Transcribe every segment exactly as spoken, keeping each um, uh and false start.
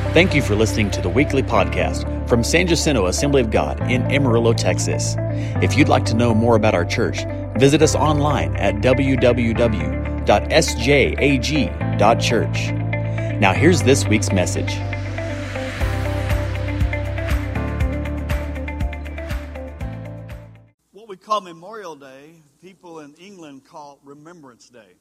Thank you for listening to the weekly podcast from San Jacinto Assembly of God in Amarillo, Texas. If you'd like to know more about our church, visit us online at w w w dot s j a g dot church. Now here's this week's message. What we call Memorial Day, people in England call Remembrance Day.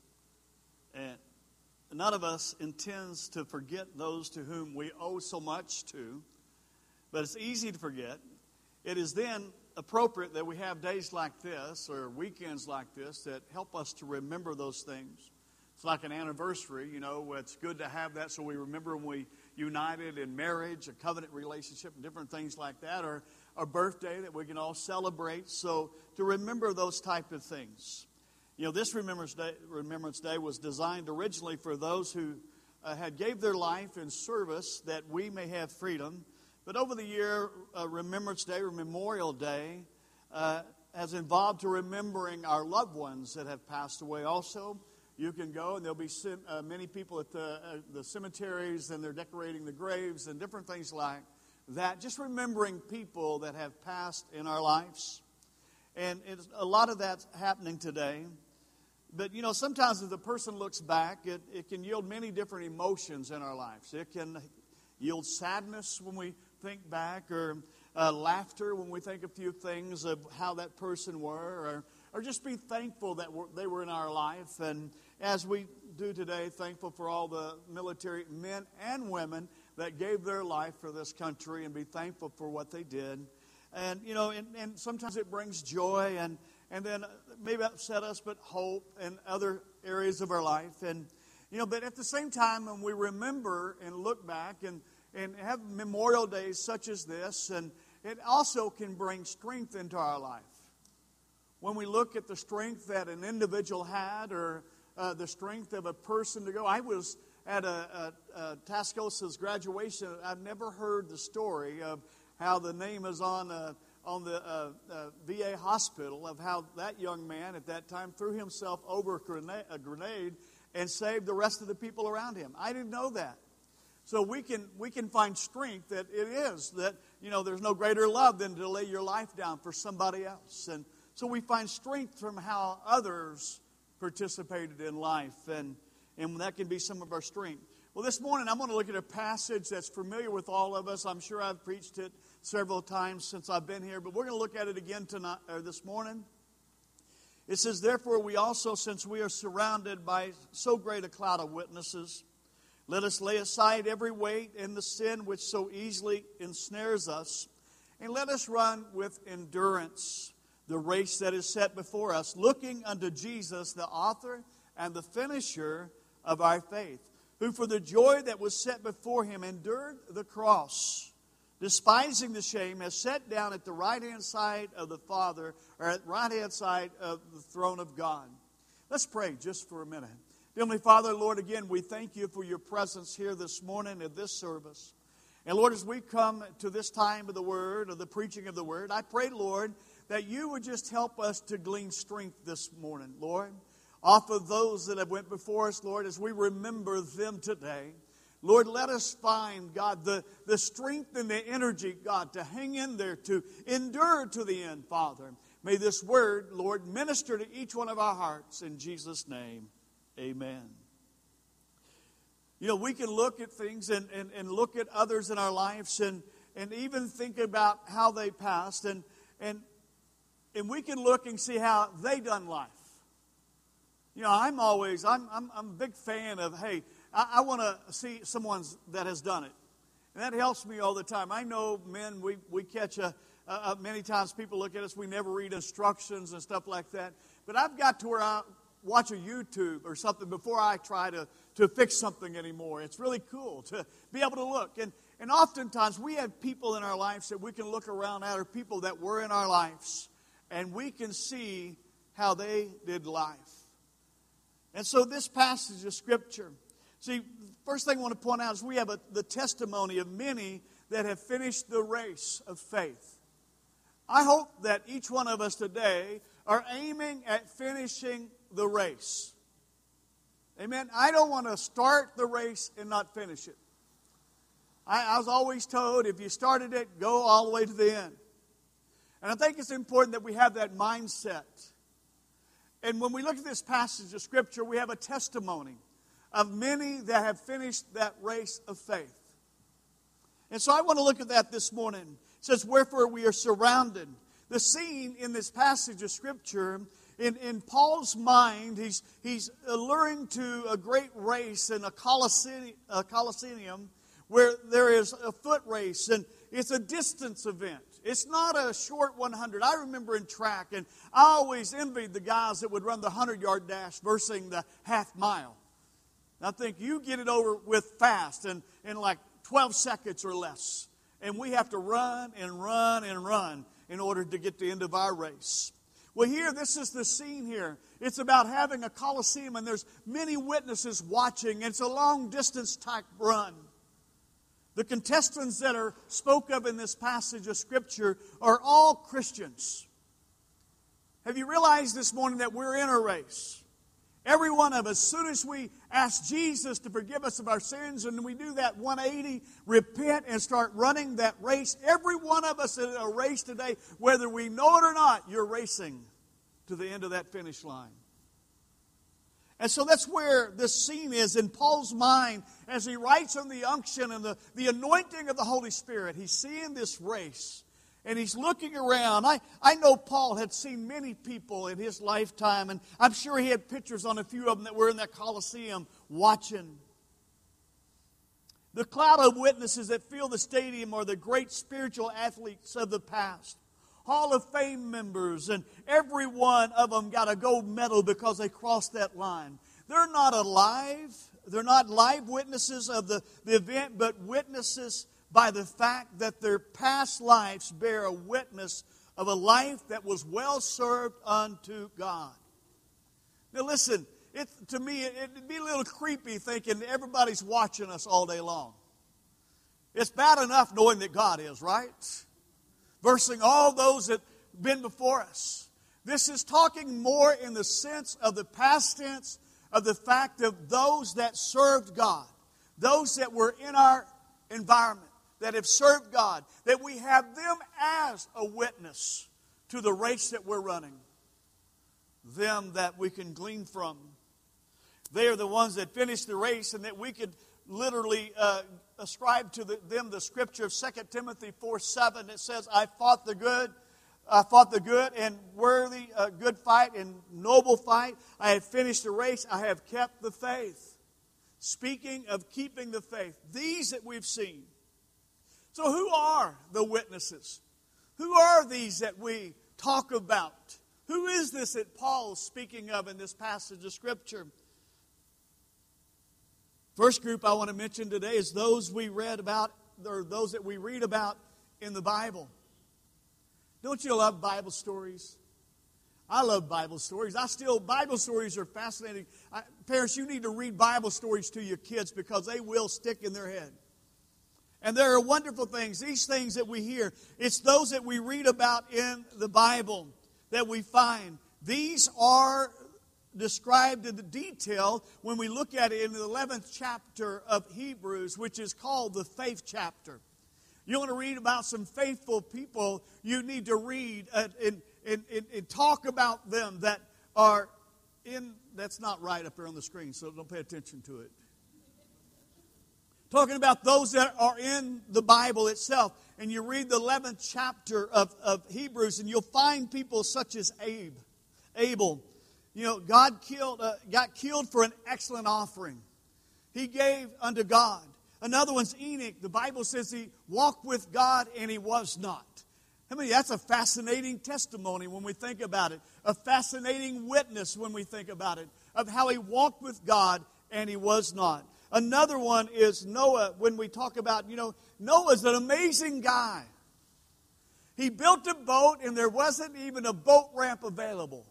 And none of us intends to forget those to whom we owe so much to, but it's easy to forget. It is then appropriate that we have days like this or weekends like this that help us to remember those things. It's like an anniversary, you know, it's good to have that so we remember when we united in marriage, a covenant relationship, and different things like that, or a birthday that we can all celebrate. So to remember those type of things. You know, this Remembrance Day, Remembrance Day was designed originally for those who uh, had gave their life in service that we may have freedom. But over the year, uh, Remembrance Day or Memorial Day uh, has involved to remembering our loved ones that have passed away also. You can go and there'll be uh, many people at the, uh, the cemeteries and they're decorating the graves and different things like that. Just remembering people that have passed in our lives. And it's, a lot of that's happening today. But, you know, sometimes as a person looks back, it, it can yield many different emotions in our lives. It can yield sadness when we think back, or uh, laughter when we think a few things of how that person were, or, or just be thankful that we're, they were in our life. And as we do today, thankful for all the military men and women that gave their life for this country, and be thankful for what they did. And, you know, and, and sometimes it brings joy and, and then maybe upset us, but hope in other areas of our life. And, you know, but at the same time, when we remember and look back and, and have Memorial Days such as this, and it also can bring strength into our life. When we look at the strength that an individual had, or uh, the strength of a person to go. I was at a, a, a Tascosa's graduation. I've never heard the story of how the name is on uh, on the uh, uh, V A hospital, of how that young man at that time threw himself over a grenade, a grenade and saved the rest of the people around him. I didn't know that. So we can we can find strength that it is that, you know, there's no greater love than to lay your life down for somebody else. And so we find strength from how others participated in life, and and that can be some of our strength. Well, this morning I'm going to look at a passage that's familiar with all of us. I'm sure I've preached it several times since I've been here, but we're going to look at it again tonight, or this morning. It says, "Therefore we also, since we are surrounded by so great a cloud of witnesses, let us lay aside every weight and the sin which so easily ensnares us, and let us run with endurance the race that is set before us, looking unto Jesus, the author and the finisher of our faith, who for the joy that was set before him endured the cross, despising the shame, has sat down at the right-hand side of the Father, or at the right-hand side of the throne of God." Let's pray just for a minute. Heavenly Father, Lord, again, we thank you for your presence here this morning at this service. And Lord, as we come to this time of the Word, or the preaching of the Word, I pray, Lord, that you would just help us to glean strength this morning, Lord, off of those that have went before us, Lord, as we remember them today. Lord, let us find, God, the, the strength and the energy, God, to hang in there, to endure to the end, Father. May this word, Lord, minister to each one of our hearts. In Jesus' name, amen. You know, we can look at things and, and, and look at others in our lives, and, and even think about how they passed, and, and, and we can look and see how they done life. You know, I'm always, I'm, I'm, I'm a big fan of, hey, I, I want to see someone that has done it. And that helps me all the time. I know men, we, we catch a, a, many times people look at us, we never read instructions and stuff like that. But I've got to where I watch a YouTube or something before I try to, to fix something anymore. It's really cool to be able to look. And, and oftentimes we have people in our lives that we can look around at, or people that were in our lives, and we can see how they did life. And so this passage of Scripture, see, first thing I want to point out is we have a, the testimony of many that have finished the race of faith. I hope that each one of us today are aiming at finishing the race. Amen. I don't want to start the race and not finish it. I, I was always told, if you started it, go all the way to the end. And I think it's important that we have that mindset. And when we look at this passage of Scripture, we have a testimony of many that have finished that race of faith. And so I want to look at that this morning. It says, wherefore we are surrounded. The scene in this passage of Scripture, in, in Paul's mind, he's, he's alluring to a great race in a Colosseum, a Colosseum where there is a foot race, and it's a distance event. It's not a short one hundred. I remember in track, and I always envied the guys that would run the hundred-yard dash versus the half mile. I think you get it over with fast and in like twelve seconds or less. And we have to run and run and run in order to get to the end of our race. Well, here, this is the scene here. It's about having a Colosseum, and there's many witnesses watching. It's a long-distance type run. The contestants that are spoke of in this passage of Scripture are all Christians. Have you realized this morning that we're in a race? Every one of us, as soon as we ask Jesus to forgive us of our sins, and we do that one eighty, repent and start running that race, every one of us in a race today, whether we know it or not, you're racing to the end of that finish line. And so that's where this scene is in Paul's mind as he writes on the unction and the, the anointing of the Holy Spirit. He's seeing this race. And he's looking around. I, I know Paul had seen many people in his lifetime, and I'm sure he had pictures on a few of them that were in that Colosseum watching. The cloud of witnesses that fill the stadium are the great spiritual athletes of the past. Hall of Fame members, and every one of them got a gold medal because they crossed that line. They're not alive. They're not live witnesses of the, the event, but witnesses by the fact that their past lives bear a witness of a life that was well served unto God. Now listen, it, to me, it, it'd be a little creepy thinking everybody's watching us all day long. It's bad enough knowing that God is, right? Versing all those that have been before us. This is talking more in the sense of the past tense of the fact of those that served God, those that were in our environment, that have served God, that we have them as a witness to the race that we're running. Them that we can glean from. They are the ones that finished the race, and that we could literally uh, ascribe to the, them the scripture of Second Timothy four seven. It says, I fought the good, I fought the good and worthy, uh, good fight and noble fight. I have finished the race. I have kept the faith. Speaking of keeping the faith, these that we've seen. So who are the witnesses? Who are these that we talk about? Who is this that Paul is speaking of in this passage of Scripture? First group I want to mention today is those we read about, or those that we read about in the Bible. Don't you love Bible stories? I love Bible stories. I still, Bible stories are fascinating. I, parents, you need to read Bible stories to your kids because they will stick in their head. And there are wonderful things. These things that we hear, it's those that we read about in the Bible that we find. These are described in the detail when we look at it in the eleventh chapter of Hebrews, which is called the faith chapter. You want to read about some faithful people, you need to read and, and, and, and talk about them that are in, that's not right up here on the screen, so don't pay attention to it. Talking about those that are in the Bible itself. And you read the eleventh chapter of, of Hebrews, and you'll find people such as Abe, Abel. You know, God killed, uh, got killed for an excellent offering. He gave unto God. Another one's Enoch. The Bible says he walked with God and he was not. I mean, that's a fascinating testimony when we think about it. A fascinating witness when we think about it. Of how he walked with God and he was not. Another one is Noah. When we talk about, you know, Noah's an amazing guy. He built a boat and there wasn't even a boat ramp available.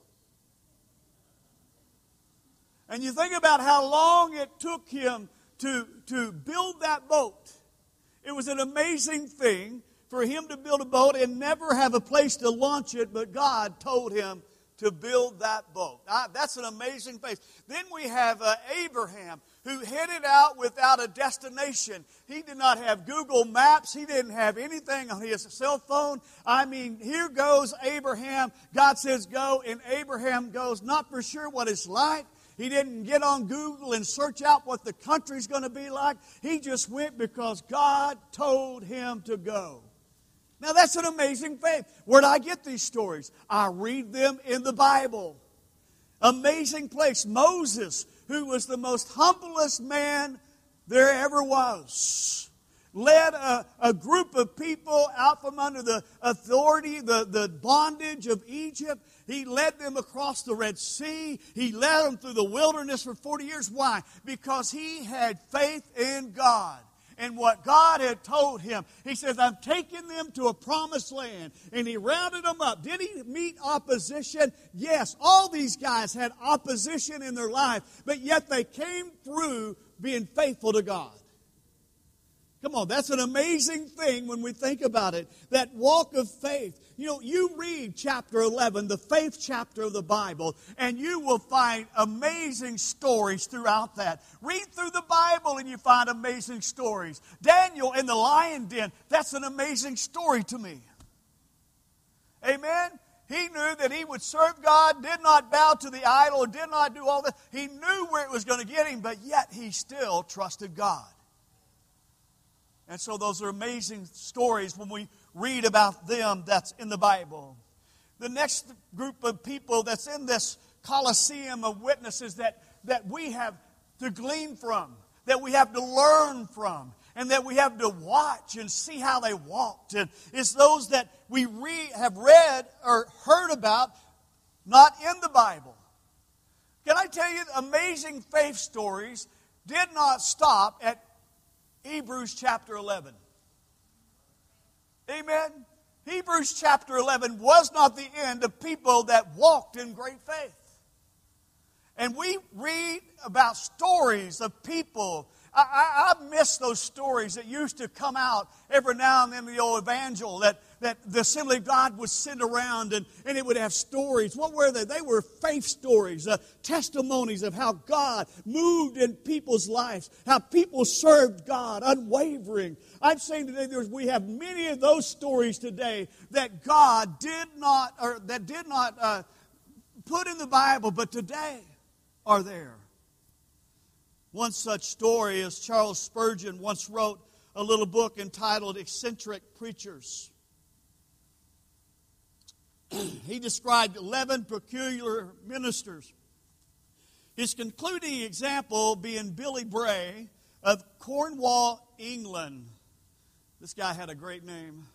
And you think about how long it took him to, to build that boat. It was an amazing thing for him to build a boat and never have a place to launch it, but God told him to build that boat. Ah, that's an amazing faith. Then we have uh, Abraham, who headed out without a destination. He did not have Google Maps. He didn't have anything on his cell phone. I mean, here goes Abraham. God says go, and Abraham goes, not for sure what it's like. He didn't get on Google and search out what the country's going to be like. He just went because God told him to go. Now, that's an amazing faith. Where did I get these stories? I read them in the Bible. Amazing place. Moses, who was the most humblest man there ever was, led a, a group of people out from under the authority, the, the bondage of Egypt. He led them across the Red Sea. He led them through the wilderness for forty years. Why? Because he had faith in God and what God had told him. He says, I'm taking them to a promised land. And he rounded them up. Did he meet opposition? Yes. All these guys had opposition in their life, but yet they came through being faithful to God. Come on, that's an amazing thing when we think about it. That walk of faith. You know, you read chapter eleven, the faith chapter of the Bible, and you will find amazing stories throughout that. Read through the Bible and you find amazing stories. Daniel in the lion den, that's an amazing story to me. Amen? He knew that he would serve God, did not bow to the idol, did not do all that. He knew where it was going to get him, but yet he still trusted God. And so those are amazing stories when we read about them that's in the Bible. The next group of people that's in this Colosseum of witnesses that, that we have to glean from, that we have to learn from, and that we have to watch and see how they walked. And it's those that we re- have read or heard about, not in the Bible. Can I tell you, amazing faith stories did not stop at Hebrews chapter eleven. Amen? Hebrews chapter eleven was not the end of people that walked in great faith. And we read about stories of people. I, I, I miss those stories that used to come out every now and then in the old evangel that, that the Assembly of God would send around and, and it would have stories. What were they? They were faith stories, uh, testimonies of how God moved in people's lives, how people served God unwavering. I'm saying today there's, we have many of those stories today that God did not, or that did not uh, put in the Bible, but today are there. One such story is Charles Spurgeon once wrote a little book entitled Eccentric Preachers. He described eleven peculiar ministers. His concluding example being Billy Bray of Cornwall, England. This guy had a great name.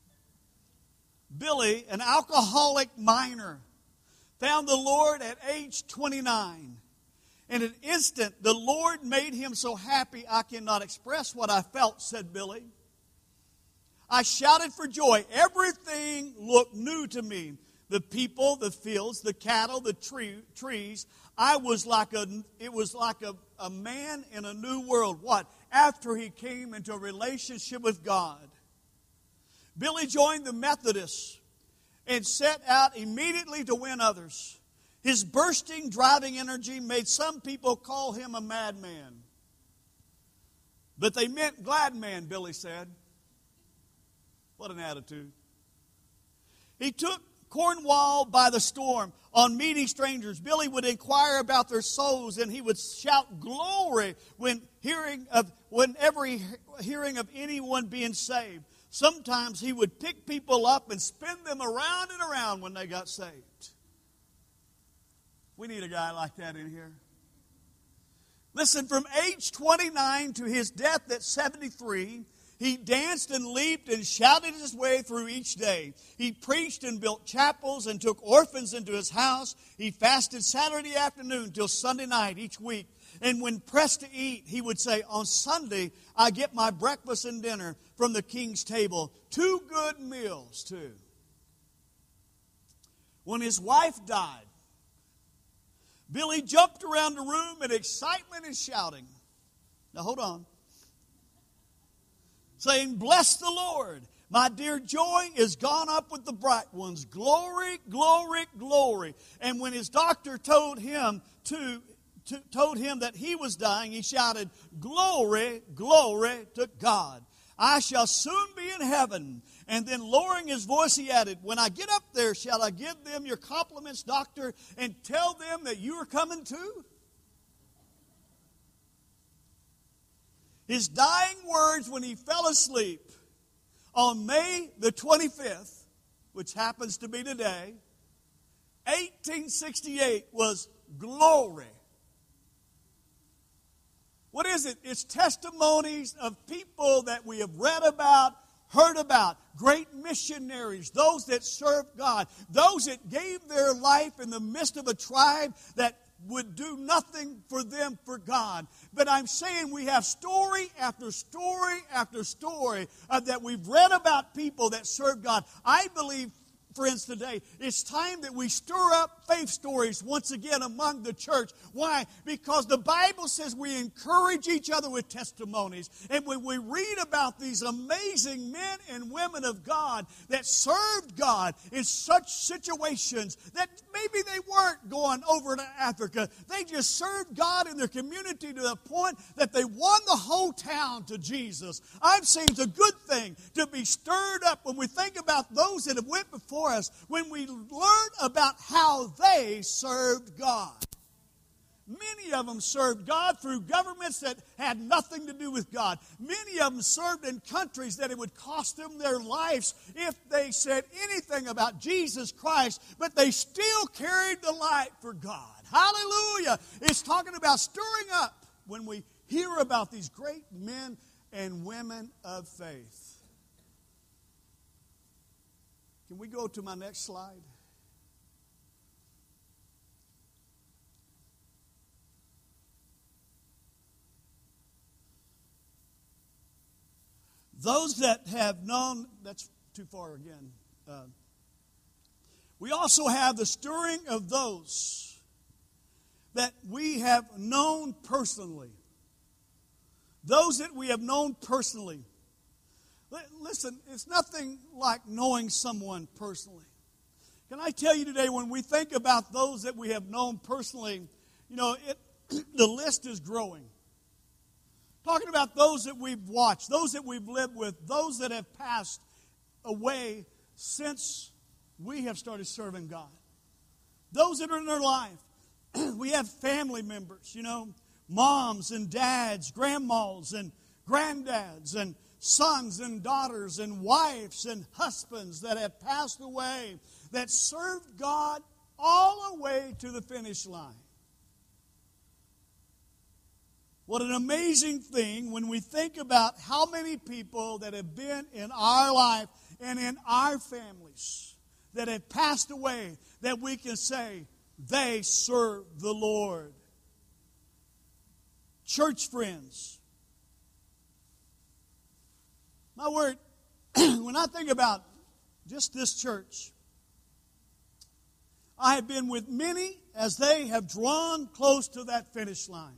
Billy, an alcoholic miner, found the Lord at age twenty-nine. In an instant, the Lord made him so happy I cannot express what I felt, said Billy. I shouted for joy. Everything looked new to me. The people, the fields, the cattle, the tree, trees. I was like a, it was like a, a man in a new world. What? After he came into a relationship with God. Billy joined the Methodists and set out immediately to win others. His bursting, driving energy made some people call him a madman. But they meant glad man, Billy said. What an attitude. He took Cornwall by the storm. On meeting strangers, Billy would inquire about their souls, and he would shout glory when hearing of whenever he, hearing of anyone being saved. Sometimes he would pick people up and spin them around and around when they got saved. We need a guy like that in here. Listen, from age twenty-nine to his death at seventy-three, he danced and leaped and shouted his way through each day. He preached and built chapels and took orphans into his house. He fasted Saturday afternoon till Sunday night each week. And when pressed to eat, he would say, on Sunday, I get my breakfast and dinner from the king's table. Two good meals, too. When his wife died, Billy jumped around the room in excitement and shouting. Now hold on. Saying, bless the Lord. My dear joy is gone up with the bright ones. Glory, glory, glory. And when his doctor told him to, to told him that he was dying, he shouted, glory, glory to God. I shall soon be in heaven. And then lowering his voice, he added, when I get up there, shall I give them your compliments, doctor, and tell them that you are coming too? His dying words when he fell asleep on May the twenty-fifth, which happens to be today, eighteen sixty-eight, was glory. What is it? It's testimonies of people that we have read about, heard about, great missionaries, those that served God, those that gave their life in the midst of a tribe that would do nothing for them for God. But I'm saying we have story after story after story uh, that we've read about people that serve God. I believe, friends, today, it's time that we stir up faith stories once again among the church. Why? Because the Bible says we encourage each other with testimonies. And when we read about these amazing men and women of God that served God in such situations that maybe they weren't going over to Africa. They just served God in their community to the point that they won the whole town to Jesus. I'm saying it's a good thing to be stirred up when we think about those that have went before us, when we learn about how they served God. Many of them served God through governments that had nothing to do with God. Many of them served in countries that it would cost them their lives if they said anything about Jesus Christ, but they still carried the light for God. Hallelujah! It's talking about stirring up when we hear about these great men and women of faith. Can we go to my next slide? Those that have known, that's too far again. Uh, we also have the stirring of those that we have known personally. Those that we have known personally. Listen, it's nothing like knowing someone personally. Can I tell you today, when we think about those that we have known personally, you know, it, the list is growing. Talking about those that we've watched, those that we've lived with, those that have passed away since we have started serving God. Those that are in their life. We have family members, you know, moms and dads, grandmas and granddads, and sons and daughters and wives and husbands that have passed away, that served God all the way to the finish line. What an amazing thing when we think about how many people that have been in our life and in our families that have passed away, that we can say they serve the Lord. Church friends, my word, when I think about just this church, I have been with many as they have drawn close to that finish line.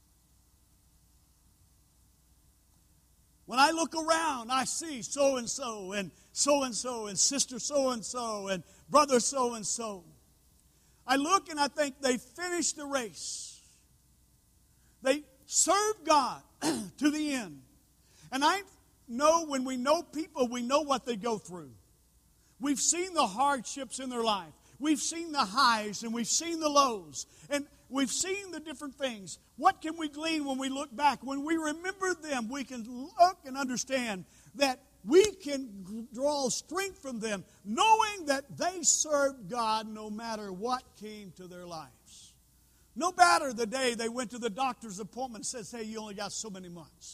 When I look around, I see so-and-so and so-and-so and sister so-and-so and brother so-and-so. I look and I think they finished the race. They served God to the end. And I know when we know people, we know what they go through. We've seen the hardships in their life. We've seen the highs and we've seen the lows. And we've seen the different things. What can we glean when we look back? When we remember them, we can look and understand that we can draw strength from them, knowing that they served God no matter what came to their lives. No matter the day they went to the doctor's appointment and says, hey, you only got so many months.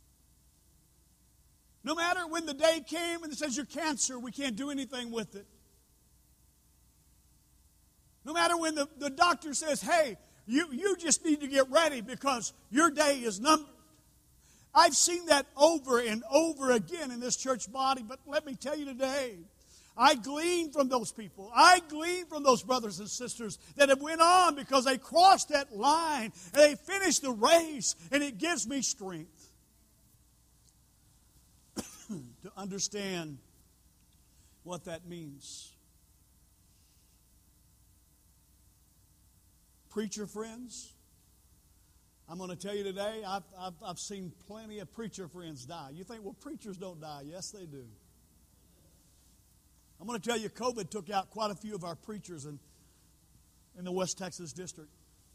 No matter when the day came and it says you're cancer, we can't do anything with it. No matter when the, the doctor says, hey, you, you just need to get ready because your day is numbered. I've seen that over and over again in this church body, but let me tell you today, I glean from those people. I glean from those brothers and sisters that have went on because they crossed that line and they finished the race, and it gives me strength. to understand what that means. Preacher friends, I'm going to tell you today, I've, I've, I've seen plenty of preacher friends die. You think, well, preachers don't die. Yes, they do. I'm going to tell you, COVID took out quite a few of our preachers in, in the West Texas district.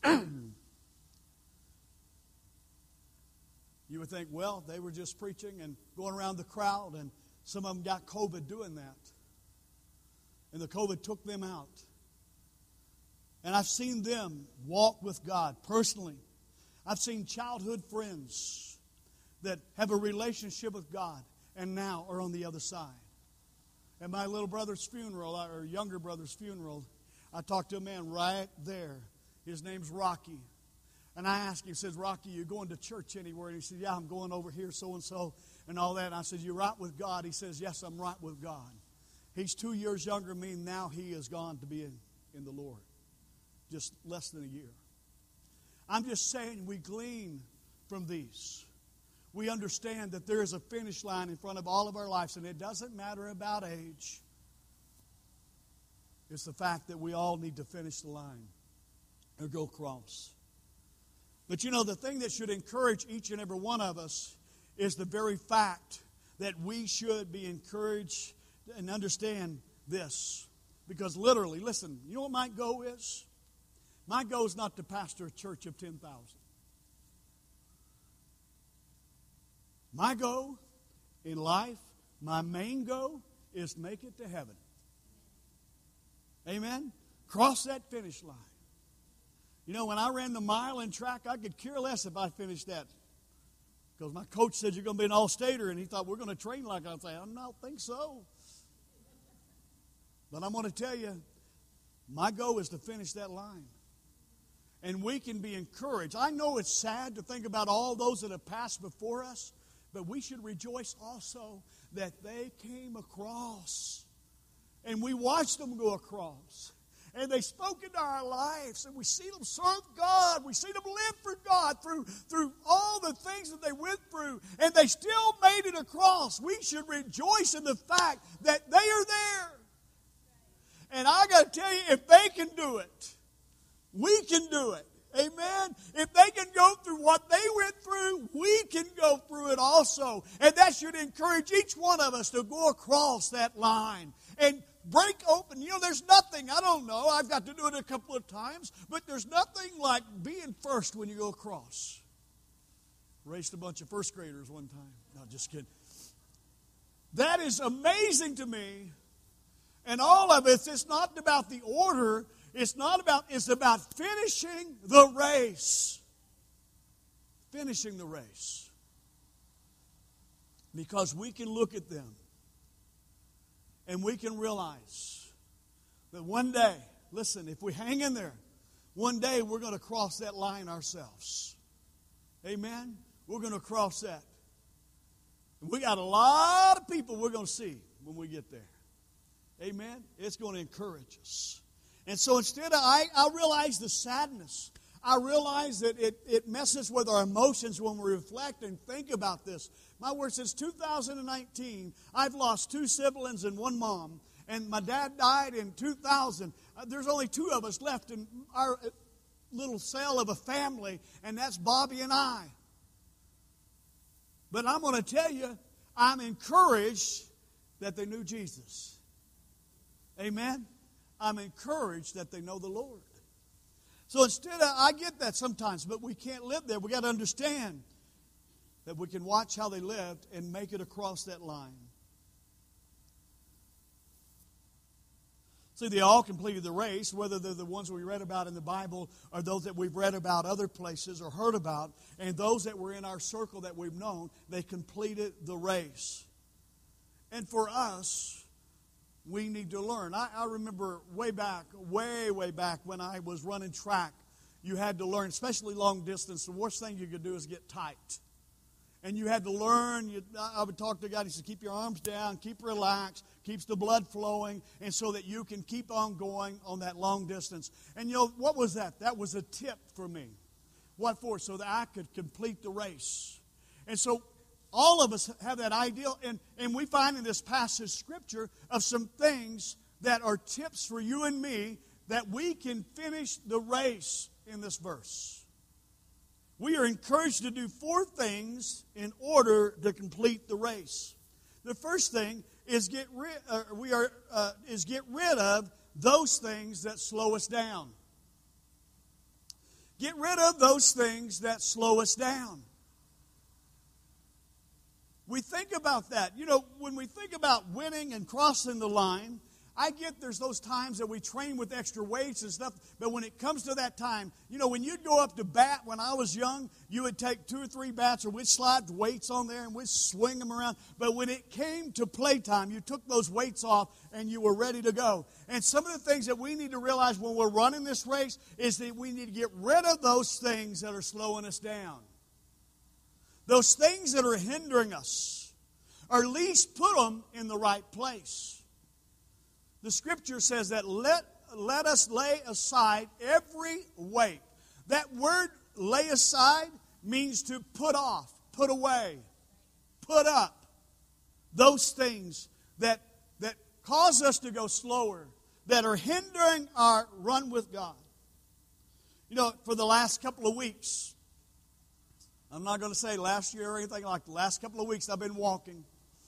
You would think, well, they were just preaching and going around the crowd, and some of them got COVID doing that. And the COVID took them out. And I've seen them walk with God personally. I've seen childhood friends that have a relationship with God and now are on the other side. At my little brother's funeral, or younger brother's funeral, I talked to a man right there. His name's Rocky. And I asked him, he says, Rocky, you going to church anywhere? And he said, yeah, I'm going over here, so-and-so, and all that. And I said, you right with God? He says, yes, I'm right with God. He's two years younger than me, and now he is gone to be in, in the Lord. Just less than a year. I'm just saying we glean from these. We understand that there is a finish line in front of all of our lives, and it doesn't matter about age. It's the fact that we all need to finish the line or go across. But you know, the thing that should encourage each and every one of us is the very fact that we should be encouraged and understand this. Because literally, listen, you know what my goal is? My goal is not to pastor a church of ten thousand. My goal in life, my main goal, is to make it to heaven. Amen? Cross that finish line. You know, when I ran the mile in track, I could care less if I finished that. Because my coach said, you're going to be an all-stater, and he thought, we're going to train like that. I said, I don't think so. But I'm going to tell you, my goal is to finish that line. And we can be encouraged. I know it's sad to think about all those that have passed before us, but we should rejoice also that they came across. And we watched them go across. And they spoke into our lives, and we see them serve God. We see them live for God through, through all the things that they went through. And they still made it across. We should rejoice in the fact that they are there. And I got to tell you, if they can do it, we can do it. Amen? If they can go through what they went through, we can go through it also. And that should encourage each one of us to go across that line and break open. You know, there's nothing, I don't know, I've got to do it a couple of times, but there's nothing like being first when you go across. Raced a bunch of first graders one time. No, just kidding. That is amazing to me. And all of it, it's not about the order. It's not about, it's about finishing the race. Finishing the race. Because we can look at them and we can realize that one day, listen, if we hang in there, one day we're going to cross that line ourselves. Amen? We're going to cross that. And we got a lot of people we're going to see when we get there. Amen? It's going to encourage us. And so instead, of, I, I realize the sadness. I realize that it, it messes with our emotions when we reflect and think about this. My word, since two thousand nineteen, I've lost two siblings and one mom. And my dad died in two thousand. Uh, there's only two of us left in our little cell of a family, and that's Bobby and I. But I'm going to tell you, I'm encouraged that they knew Jesus. Amen? I'm encouraged that they know the Lord. So instead of, I get that sometimes, but we can't live there. We got to understand that we can watch how they lived and make it across that line. See, they all completed the race, whether they're the ones we read about in the Bible or those that we've read about other places or heard about, and those that were in our circle that we've known, they completed the race. And for us, we need to learn. I, I remember way back, way, way back when I was running track, you had to learn, especially long distance, the worst thing you could do is get tight. And you had to learn, you, I would talk to God, he said, keep your arms down, keep relaxed, keeps the blood flowing, and so that you can keep on going on that long distance. And you know, what was that? That was a tip for me. What for? So that I could complete the race. And so all of us have that ideal, and, and we find in this passage Scripture of some things that are tips for you and me that we can finish the race in this verse. We are encouraged to do four things in order to complete the race. The first thing is get rid. Uh, we are uh, is get rid of those things that slow us down. Get rid of those things that slow us down. We think about that. You know, when we think about winning and crossing the line, I get there's those times that we train with extra weights and stuff, but when it comes to that time, you know, when you'd go up to bat when I was young, you would take two or three bats, or we'd slide weights on there and we'd swing them around. But when it came to playtime, you took those weights off and you were ready to go. And some of the things that we need to realize when we're running this race is that we need to get rid of those things that are slowing us down. Those things that are hindering us, or at least put them in the right place. The Scripture says that let, let us lay aside every weight. That word lay aside means to put off, put away, put up. Those things that, that cause us to go slower, that are hindering our run with God. You know, for the last couple of weeks, I'm not going to say last year or anything like the last couple of weeks I've been walking,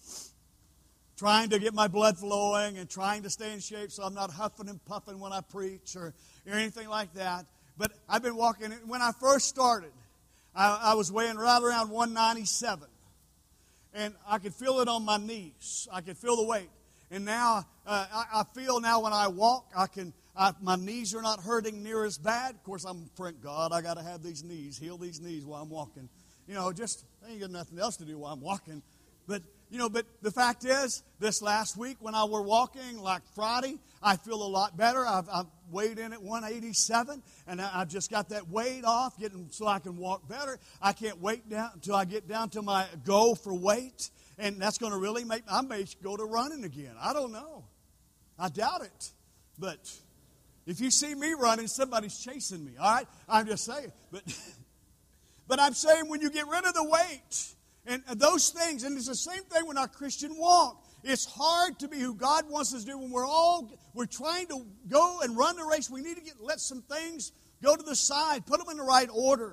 trying to get my blood flowing and trying to stay in shape so I'm not huffing and puffing when I preach or, or anything like that. But I've been walking. When I first started, I, I was weighing right around one ninety-seven. And I could feel it on my knees. I could feel the weight. And now, uh, I, I feel now when I walk, I can. I, my knees are not hurting near as bad. Of course, I'm praying, God, I got to have these knees. Heal these knees while I'm walking. You know, just, I ain't got nothing else to do while I'm walking. But, you know, but the fact is, this last week when I were walking, like Friday, I feel a lot better. I've, I've weighed in at one eighty-seven, and I, I've just got that weight off, getting so I can walk better. I can't wait down until I get down to my goal for weight, and that's going to really make, I may go to running again. I don't know. I doubt it. But if you see me running, somebody's chasing me, all right? I'm just saying. But, but I'm saying when you get rid of the weight, and those things, and it's the same thing with our Christian walk. It's hard to be who God wants us to do when we're all, we're trying to go and run the race. We need to get, let some things go to the side, put them in the right order.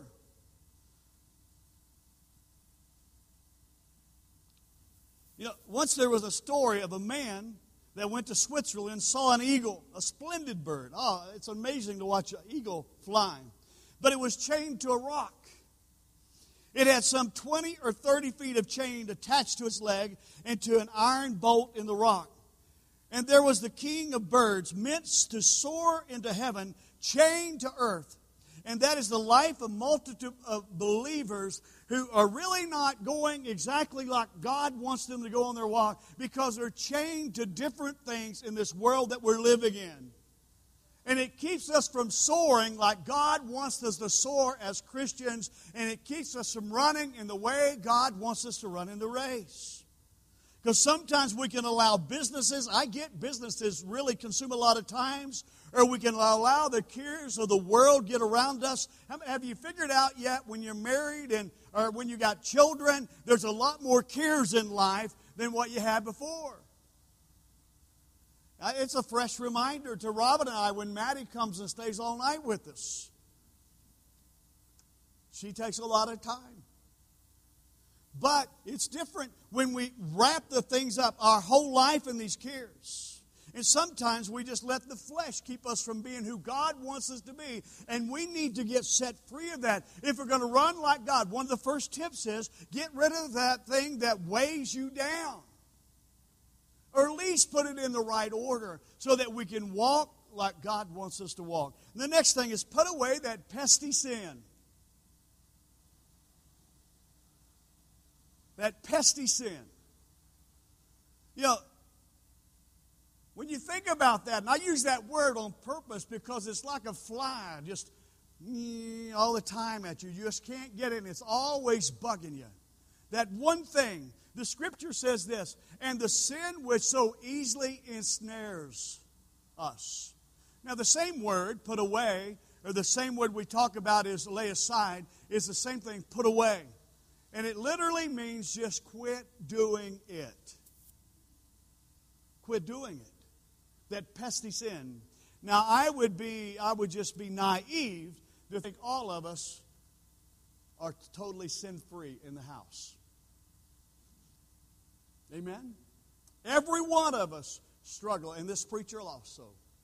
You know, once there was a story of a man that went to Switzerland and saw an eagle, a splendid bird. Oh, it's amazing to watch an eagle flying. But it was chained to a rock. It had some twenty or thirty feet of chain attached to its leg and to an iron bolt in the rock. And there was the king of birds, meant to soar into heaven, chained to earth. And that is the life of a multitude of believers who are really not going exactly like God wants them to go on their walk because they're chained to different things in this world that we're living in. And it keeps us from soaring like God wants us to soar as Christians. And it keeps us from running in the way God wants us to run in the race. Because sometimes we can allow businesses, I get businesses really consume a lot of times, or we can allow the cares of the world get around us. Have you figured out yet when you're married and or when you got children, there's a lot more cares in life than what you had before? It's a fresh reminder to Robin and I when Maddie comes and stays all night with us. She takes a lot of time. But it's different when we wrap the things up, our whole life in these cares. And sometimes we just let the flesh keep us from being who God wants us to be. And we need to get set free of that. If we're going to run like God, one of the first tips is get rid of that thing that weighs you down. Or at least put it in the right order so that we can walk like God wants us to walk. And the next thing is put away that pesky sin. That pesky sin. You know, when you think about that, and I use that word on purpose because it's like a fly just all the time at you. You just can't get it, and it's always bugging you. That one thing, the Scripture says this, and the sin which so easily ensnares us. Now, the same word, put away, or the same word we talk about is lay aside, is the same thing, put away. And it literally means just quit doing it. Quit doing it. That pesky sin. Now, I would be, I would just be naive to think all of us are totally sin-free in the house. Amen? Every one of us struggle, and this preacher also.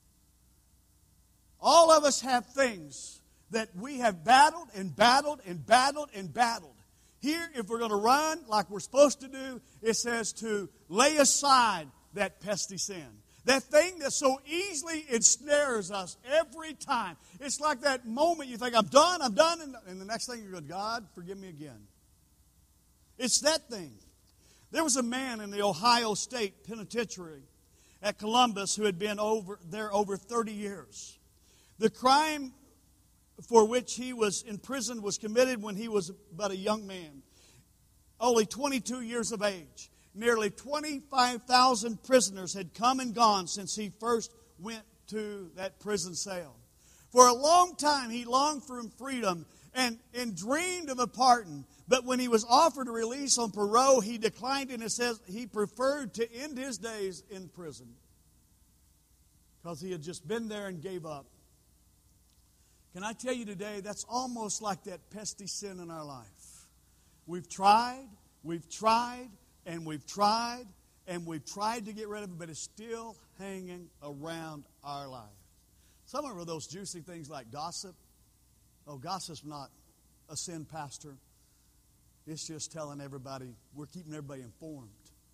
All of us have things that we have battled and battled and battled and battled. Here, if we're going to run like we're supposed to do, it says to lay aside that pesky sin. That thing that so easily ensnares us every time. It's like that moment you think, I'm done, I'm done, and, and the next thing you go, God, forgive me again. It's that thing. There was a man in the Ohio State Penitentiary at Columbus who had been over there over thirty years. The crime for which he was imprisoned was committed when he was but a young man, only twenty-two years of age. Nearly twenty-five thousand prisoners had come and gone since he first went to that prison cell. For a long time, he longed for freedom and, and dreamed of a pardon. But when he was offered a release on parole, he declined, and it says he preferred to end his days in prison because he had just been there and gave up. Can I tell you today, that's almost like that pesky sin in our life. We've tried, we've tried, and we've tried, and we've tried to get rid of it, but it's still hanging around our life. Some of those juicy things like gossip. Oh, gossip's not a sin, Pastor. It's just telling everybody, we're keeping everybody informed.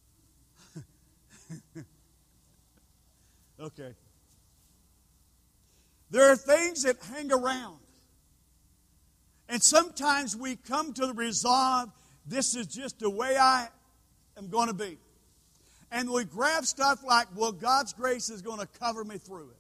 Okay. There are things that hang around. And sometimes we come to the resolve, this is just the way I am going to be. And we grab stuff like, well, God's grace is going to cover me through it.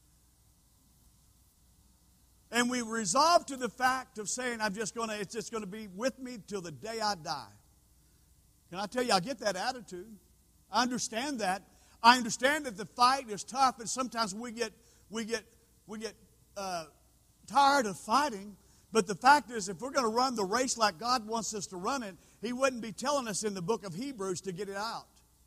And we resolve to the fact of saying, I'm just going to, it's just going to be with me till the day I die. Can I tell you, I get that attitude. I understand that. I understand that the fight is tough, and sometimes we get, we get, we get uh, tired of fighting. But the fact is, if we're going to run the race like God wants us to run it, He wouldn't be telling us in the book of Hebrews to get it out.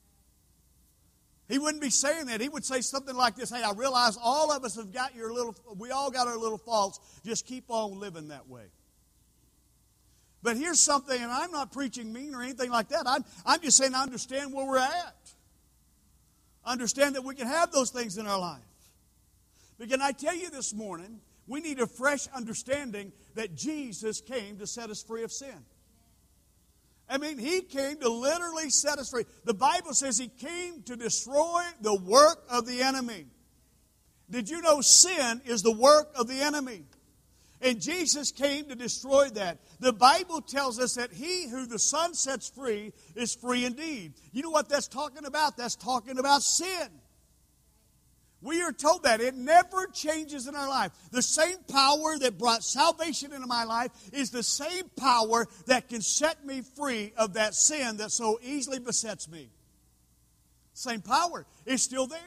He wouldn't be saying that. He would say something like this, hey, I realize all of us have got your little, we all got our little faults. Just keep on living that way. But here's something, and I'm not preaching mean or anything like that. I'm, I'm just saying I understand where we're at. I understand that we can have those things in our life. But can I tell you this morning, we need a fresh understanding that Jesus came to set us free of sin. I mean, He came to literally set us free. The Bible says He came to destroy the work of the enemy. Did you know sin is the work of the enemy? And Jesus came to destroy that. The Bible tells us that he who the Son sets free is free indeed. You know what that's talking about? That's talking about sin. We are told that. It never changes in our life. The same power that brought salvation into my life is the same power that can set me free of that sin that so easily besets me. Same power is still there.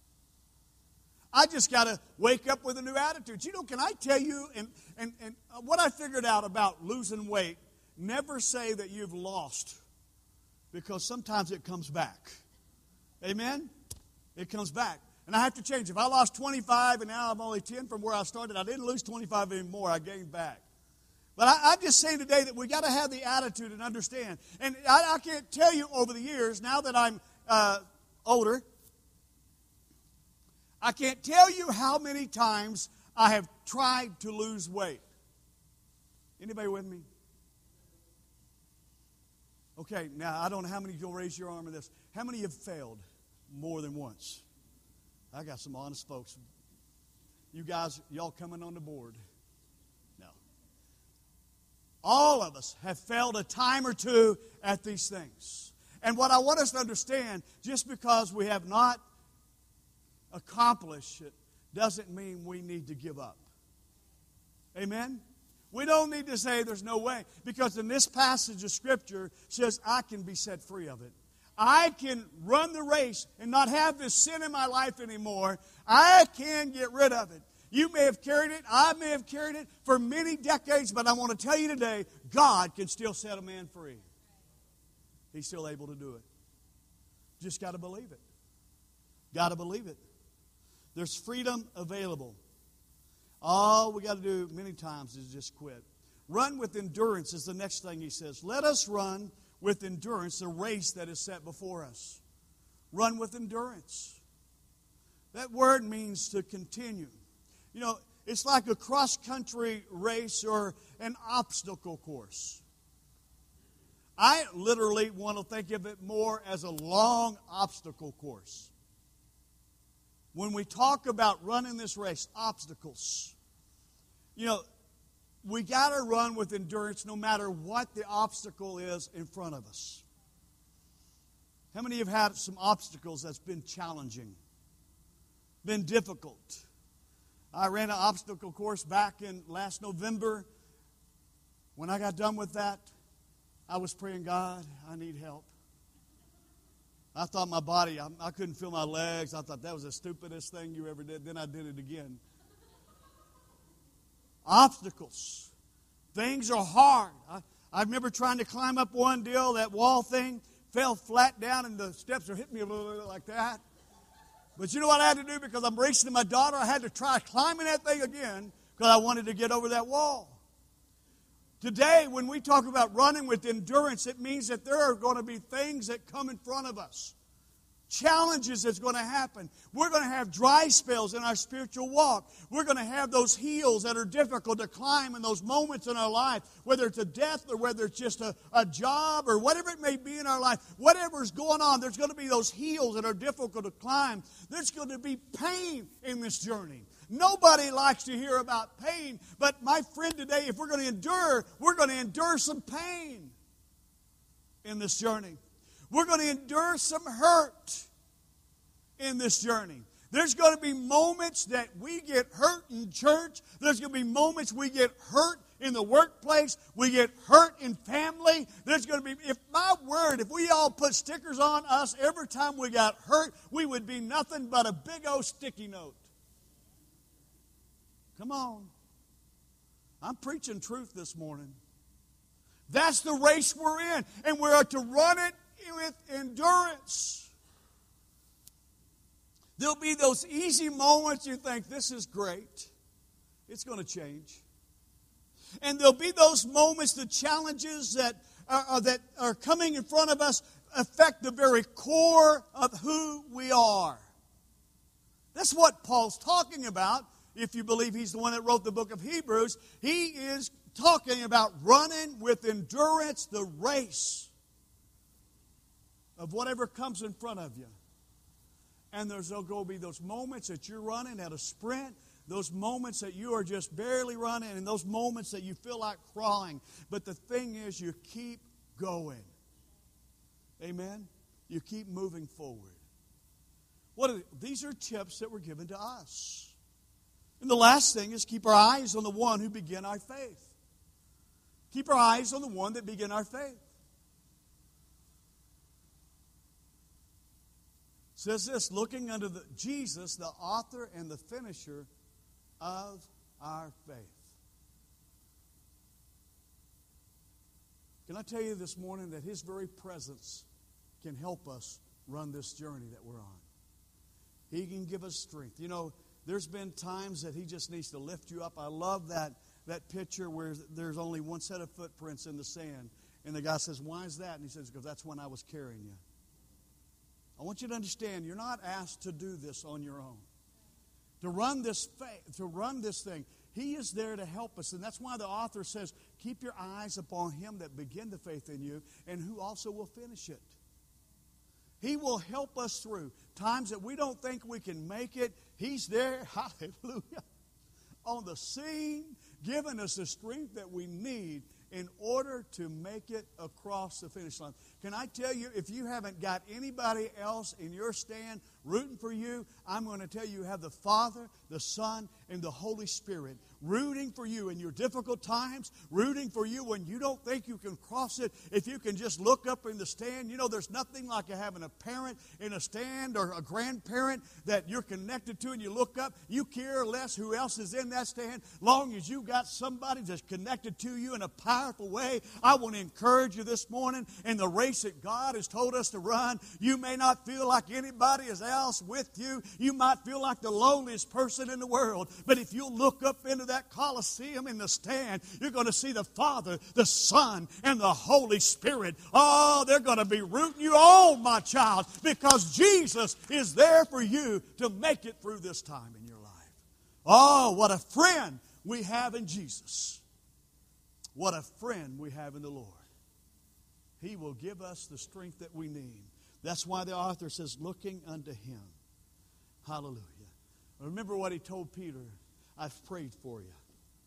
I just got to wake up with a new attitude. You know, can I tell you, and, and, and what I figured out about losing weight, never say that you've lost, because sometimes it comes back. Amen? It comes back. And I have to change. If I lost twenty-five and now I'm only ten from where I started, I didn't lose twenty-five anymore. I gained back. But I, I'm just saying today that we got to have the attitude and understand. And I, I can't tell you over the years, now that I'm uh, older, I can't tell you how many times I have tried to lose weight. Anybody with me? Okay, now I don't know how many you'll raise your arm in this. How many have failed more than once? I got some honest folks. You guys, y'all coming on the board? No. All of us have failed a time or two at these things. And what I want us to understand, just because we have not accomplished it doesn't mean we need to give up. Amen? We don't need to say there's no way. Because in this passage of Scripture says I can be set free of it. I can run the race and not have this sin in my life anymore. I can get rid of it. You may have carried it. I may have carried it for many decades. But I want to tell you today, God can still set a man free. He's still able to do it. Just got to believe it. Got to believe it. There's freedom available. All we got to do many times is just quit. Run with endurance is the next thing he says. Let us run with endurance the race that is set before us. Run with endurance. That word means to continue. You know, it's like a cross-country race or an obstacle course. I literally want to think of it more as a long obstacle course. When we talk about running this race, obstacles, you know, we got to run with endurance no matter what the obstacle is in front of us. How many have had some obstacles that's been challenging, been difficult? I ran an obstacle course back in last November. When I got done with that, I was praying, God, I need help. I thought my body, I, I couldn't feel my legs. I thought that was the stupidest thing you ever did. Then I did it again. Obstacles. Things are hard. I, I remember trying to climb up one deal, that wall thing, fell flat down and the steps are hitting me a little bit like that. But you know what I had to do? Because I'm racing my daughter, I had to try climbing that thing again because I wanted to get over that wall. Today, when we talk about running with endurance, it means that there are going to be things that come in front of us. Challenges that's going to happen. We're going to have dry spells in our spiritual walk. We're going to have those hills that are difficult to climb in those moments in our life, whether it's a death or whether it's just a, a job or whatever it may be in our life. Whatever's going on, there's going to be those hills that are difficult to climb. There's going to be pain in this journey. Nobody likes to hear about pain, but my friend, today, if we're going to endure, we're going to endure some pain in this journey. We're going to endure some hurt in this journey. There's going to be moments that we get hurt in church. There's going to be moments we get hurt in the workplace. We get hurt in family. There's going to be, if my word, if we all put stickers on us every time we got hurt, we would be nothing but a big old sticky note. Come on. I'm preaching truth this morning. That's the race we're in, and we're to run it with endurance. There'll be those easy moments you think, this is great. It's going to change. And there'll be those moments, the challenges that are, that are coming in front of us affect the very core of who we are. That's what Paul's talking about. If you believe he's the one that wrote the book of Hebrews, he is talking about running with endurance the race of whatever comes in front of you. And there's going to be those moments that you're running at a sprint, those moments that you are just barely running, and those moments that you feel like crawling. But the thing is, you keep going. Amen? You keep moving forward. What are, these are tips that were given to us. And the last thing is keep our eyes on the one who began our faith. Keep our eyes on the one that began our faith. It says this, looking unto the, Jesus, the author and the finisher of our faith. Can I tell you this morning that His very presence can help us run this journey that we're on? He can give us strength. You know, there's been times that He just needs to lift you up. I love that, that picture where there's only one set of footprints in the sand. And the guy says, why is that? And he says, because that's when I was carrying you. I want you to understand, you're not asked to do this on your own. To run this faith, to run this thing, He is there to help us. And that's why the author says, keep your eyes upon Him that began the faith in you and who also will finish it. He will help us through times that we don't think we can make it. He's there, hallelujah, on the scene, giving us the strength that we need in order to make it across the finish line. Can I tell you, if you haven't got anybody else in your stand rooting for you, I'm going to tell you, you have the Father the Son, and the Holy Spirit, rooting for you in your difficult times, rooting for you when you don't think you can cross it. If you can just look up in the stand, you know, there's nothing like having a parent in a stand or a grandparent that you're connected to, and you look up, you care less who else is in that stand, long as you got somebody that's connected to you in a powerful way. I want to encourage you this morning in the race that God has told us to run. You may not feel like anybody else with you. You might feel like the loneliest person in the world. But if you look up into that Coliseum in the stand, you're going to see the Father, the Son, and the Holy Spirit. Oh, they're going to be rooting you on, my child, because Jesus is there for you to make it through this time in your life. Oh, what a friend we have in Jesus. What a friend we have in the Lord. He will give us the strength that we need. That's why the author says, looking unto Him. Hallelujah. Remember what He told Peter, I've prayed for you.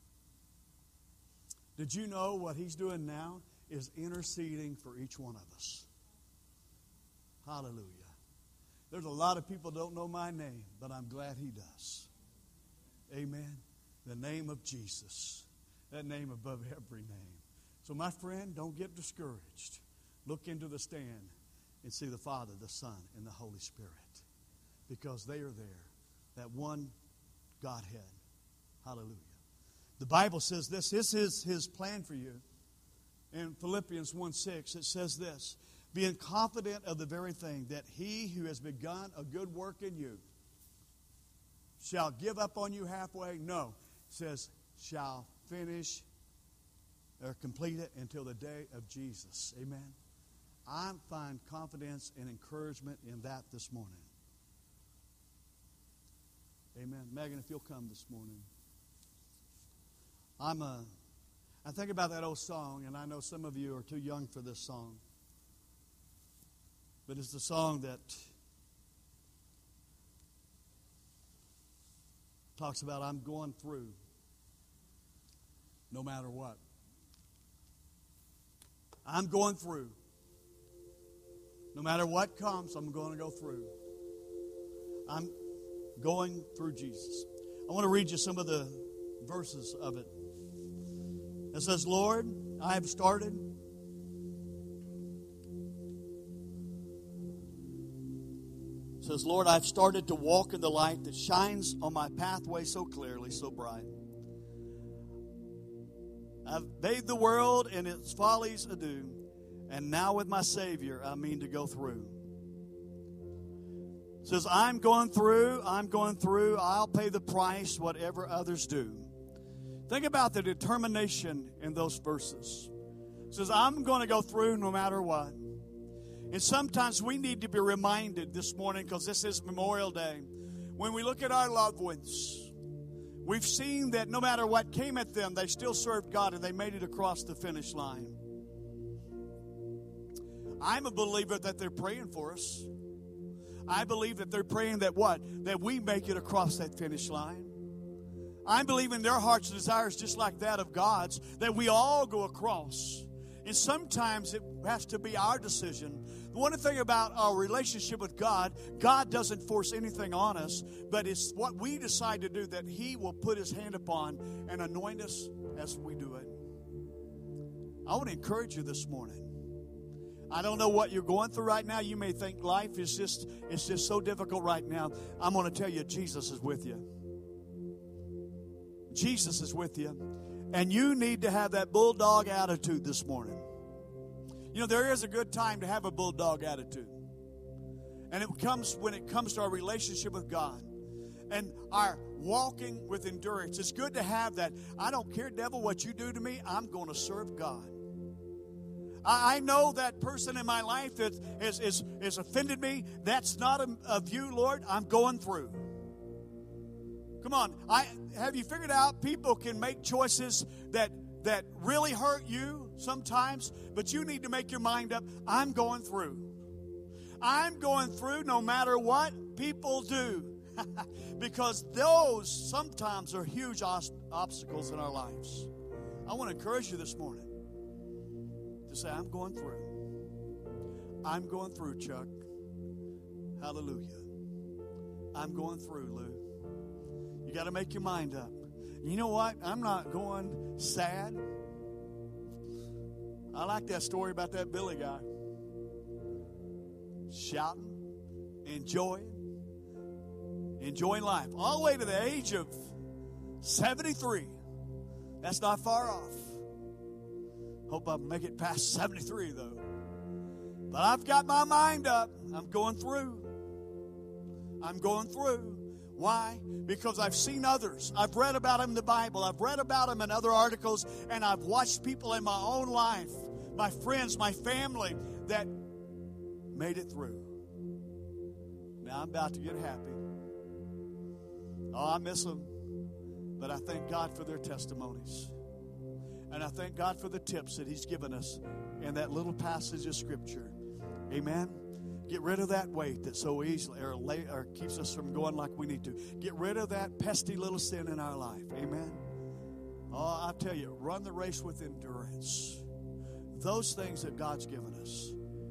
Did you know what He's doing now is interceding for each one of us? Hallelujah. There's a lot of people don't know my name, but I'm glad He does. Amen. The name of Jesus. That name above every name. So my friend, don't get discouraged. Look into the stand and see the Father, the Son, and the Holy Spirit. Because they are there. That one Godhead. Hallelujah. The Bible says this. This is His plan for you. In Philippians one six, it says this. Being confident of the very thing, that He who has begun a good work in you shall give up on you halfway. No. It says, shall finish or complete it until the day of Jesus. Amen. I find confidence and encouragement in that this morning. Amen. Megan, if you'll come this morning. I'm a, I think about that old song, and I know some of you are too young for this song. But it's the song that talks about I'm going through no matter what. I'm going through. No matter what comes, I'm going to go through. I'm going through Jesus. I want to read you some of the verses of it. It says, Lord, I have started. It says, Lord, I've started to walk in the light that shines on my pathway so clearly, so bright. I've bade the world in its follies adieu, and now with my Savior I mean to go through. It says, I'm going through, I'm going through, I'll pay the price, whatever others do. Think about the determination in those verses. It says, I'm going to go through no matter what. And sometimes we need to be reminded this morning, because this is Memorial Day, when we look at our loved ones, we've seen that no matter what came at them, they still served God and they made it across the finish line. I'm a believer that they're praying for us. I believe that they're praying that what? That we make it across that finish line. I believe in their heart's desires just like that of God's, that we all go across. And sometimes it has to be our decision. The one thing about our relationship with God, God doesn't force anything on us, but it's what we decide to do that He will put His hand upon and anoint us as we do it. I want to encourage you this morning. I don't know what you're going through right now. You may think life is just, it's just so difficult right now. I'm going to tell you, Jesus is with you. Jesus is with you. And you need to have that bulldog attitude this morning. You know, there is a good time to have a bulldog attitude. And it comes when it comes to our relationship with God and our walking with endurance. It's good to have that. I don't care, devil, what you do to me. I'm going to serve God. I know that person in my life that has, has, has offended me. That's not of you, Lord. I'm going through. Come on. I have you figured out people can make choices that, that really hurt you sometimes, but you need to make your mind up. I'm going through. I'm going through no matter what people do. Because those sometimes are huge obstacles in our lives. I want to encourage you this morning to say, I'm going through. I'm going through, Chuck. Hallelujah. I'm going through, Lou. You got to make your mind up. You know what? I'm not going sad. I like that story about that Billy guy. Shouting, enjoying, enjoying life. All the way to the age of seventy-three. That's not far off. Hope I make it past seventy-three, though. But I've got my mind up. I'm going through. I'm going through. Why? Because I've seen others. I've read about them in the Bible. I've read about them in other articles. And I've watched people in my own life, my friends, my family, that made it through. Now I'm about to get happy. Oh, I miss them. But I thank God for their testimonies. And I thank God for the tips that He's given us in that little passage of Scripture. Amen. Get rid of that weight that so easily or, lay, or keeps us from going like we need to. Get rid of that pesky little sin in our life. Amen. Oh, I tell you, run the race with endurance. Those things that God's given us.